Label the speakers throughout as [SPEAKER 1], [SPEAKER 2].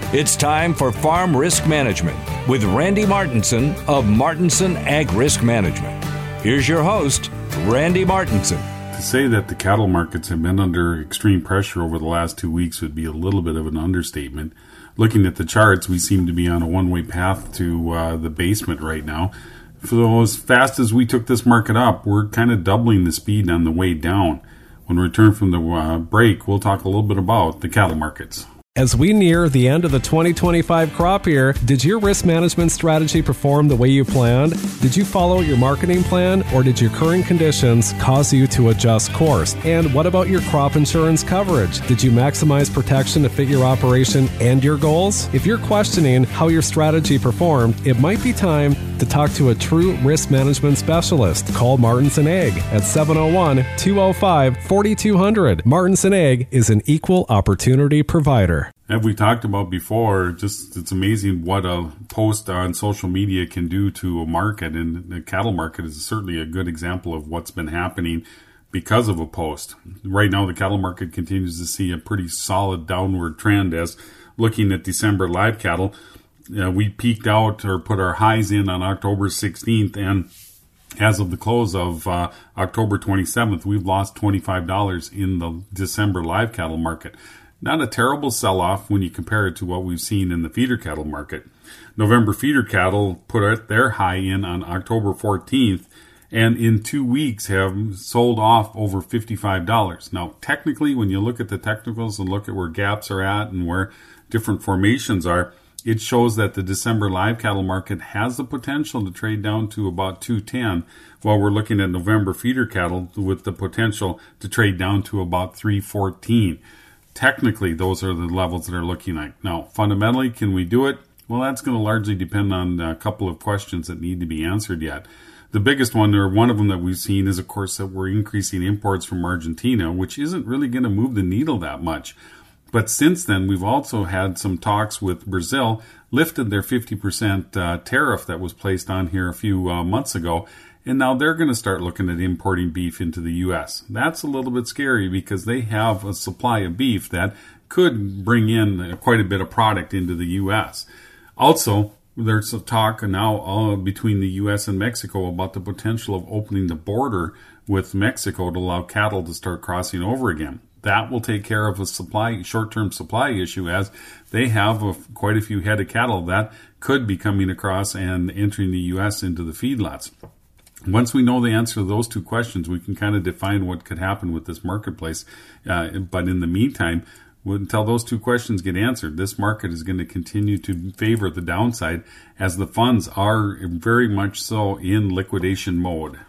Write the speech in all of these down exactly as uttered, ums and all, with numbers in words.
[SPEAKER 1] It's time for Farm Risk Management with Randy Martinson of Martinson Ag Risk Management. Here's your host, Randy Martinson.
[SPEAKER 2] To say that the cattle markets have been under extreme pressure over the last two weeks would be a little bit of an understatement. Looking at the charts, we seem to be on a one-way path to uh, the basement right now. So as fast as we took this market up, we're kind of doubling the speed on the way down. When we return from the uh, break, we'll talk a little bit about the cattle markets.
[SPEAKER 3] As we near the end of the twenty twenty-five crop year, did your risk management strategy perform the way you planned? Did you follow your marketing plan, or did your current conditions cause you to adjust course? And what about your crop insurance coverage? Did you maximize protection to fit your operation and your goals? If you're questioning how your strategy performed, it might be time to talk to a true risk management specialist. Call Martinson Ag at seven oh one, two oh five, four two zero zero. Martinson Ag is an equal opportunity provider.
[SPEAKER 2] As we talked about before, just it's amazing what a post on social media can do to a market, and the cattle market is certainly a good example of what's been happening because of a post. Right now, the cattle market continues to see a pretty solid downward trend. As looking at December live cattle, uh, we peaked out or put our highs in on October sixteenth, and as of the close of uh, October twenty-seventh, we've lost twenty-five dollars in the December live cattle market. Not a terrible sell-off when you compare it to what we've seen in the feeder cattle market. November feeder cattle put their high in on October fourteenth, and in two weeks have sold off over fifty-five dollars. Now, technically, when you look at the technicals and look at where gaps are at and where different formations are, it shows that the December live cattle market has the potential to trade down to about two ten, while we're looking at November feeder cattle with the potential to trade down to about three fourteen. Technically, those are the levels that are looking like. Now, fundamentally, can we do it? Well, that's going to largely depend on a couple of questions that need to be answered yet. The biggest one, or one of them that we've seen, is, of course, that we're increasing imports from Argentina, which isn't really going to move the needle that much. But since then, we've also had some talks with Brazil, lifted their fifty percent uh, tariff that was placed on here a few uh, months ago, and now they're going to start looking at importing beef into the U S. That's a little bit scary because they have a supply of beef that could bring in quite a bit of product into the U S. Also, there's a talk now uh, between the U S and Mexico about the potential of opening the border with Mexico to allow cattle to start crossing over again. That will take care of a supply, short-term supply issue, as they have a, quite a few head of cattle that could be coming across and entering the U S into the feedlots. Once we know the answer to those two questions, we can kind of define what could happen with this marketplace. Uh, but in the meantime, until those two questions get answered, this market is going to continue to favor the downside, as the funds are very much so in liquidation mode.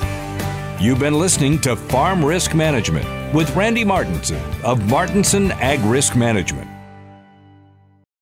[SPEAKER 1] You've been listening to Farm Risk Management with Randy Martinson of Martinson Ag Risk Management.